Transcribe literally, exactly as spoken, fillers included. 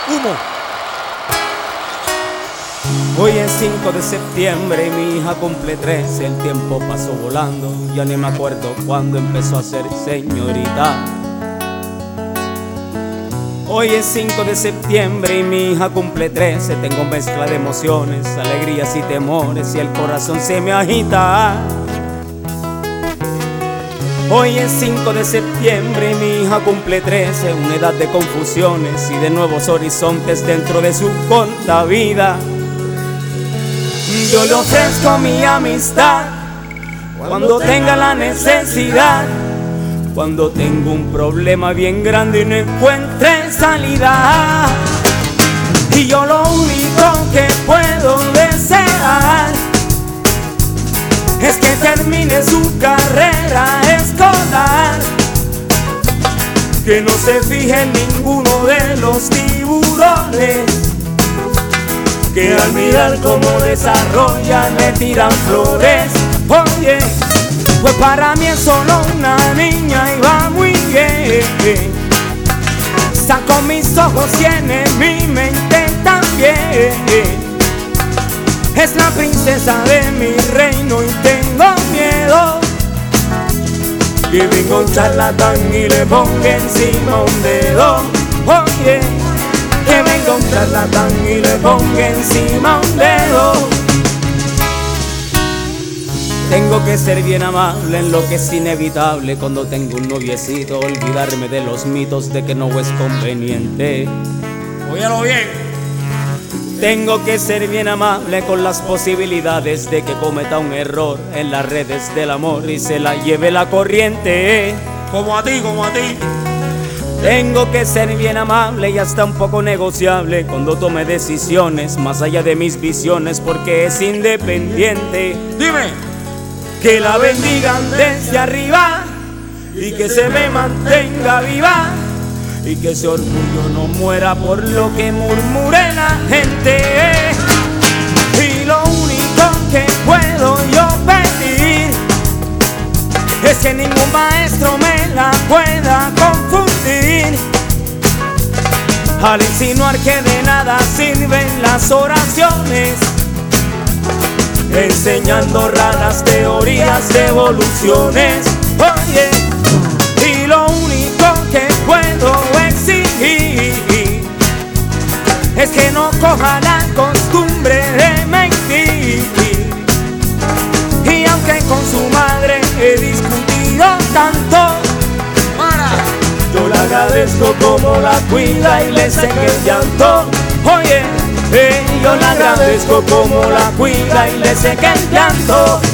Humo. Hoy es cinco de septiembre y mi hija cumple trece. El tiempo pasó volando, ya ni me acuerdo cuándo empezó a ser señorita. Hoy es cinco de septiembre y mi hija cumple trece. Tengo mezcla de emociones, alegrías y temores, y el corazón se me agita. Hoy es cinco de septiembre y mi hija cumple trece. Una edad de confusiones y de nuevos horizontes dentro de su corta vida. Yo le ofrezco mi amistad cuando tenga la necesidad, cuando tengo un problema bien grande y no encuentre salida. Y yo lo único que puedo desear es que termine su carrera escolar, que no se fije en ninguno de los tiburones que al mirar cómo desarrolla me tiran flores. Oye, pues para mí es solo una niña y va muy bien. Saco mis ojos y en mi mente también. Es la princesa de mi reino y tengo miedo que venga un charlatán y le ponga encima un dedo. Oye, que venga un charlatán y le ponga encima un dedo. Tengo que ser bien amable en lo que es inevitable cuando tengo un noviecito, olvidarme de los mitos de que no es conveniente. Óyalo bien. Tengo que ser bien amable con las posibilidades de que cometa un error en las redes del amor y se la lleve la corriente. Como a ti, como a ti. Tengo que ser bien amable y hasta un poco negociable cuando tome decisiones más allá de mis visiones, porque es independiente. Dime. Que la bendigan desde arriba y que se me mantenga viva y que ese orgullo no muera por lo que murmure la gente. Y lo único que puedo yo pedir es que ningún maestro me la pueda confundir al insinuar que de nada sirven las oraciones, enseñando raras teorías de evoluciones. Oye, y lo único que puedo exigir es que no coja la costumbre de mentir. Y aunque con su madre he discutido tanto, yo le agradezco como la cuida y le seque el llanto. Oye, eh, yo le agradezco como la cuida y le seque el llanto.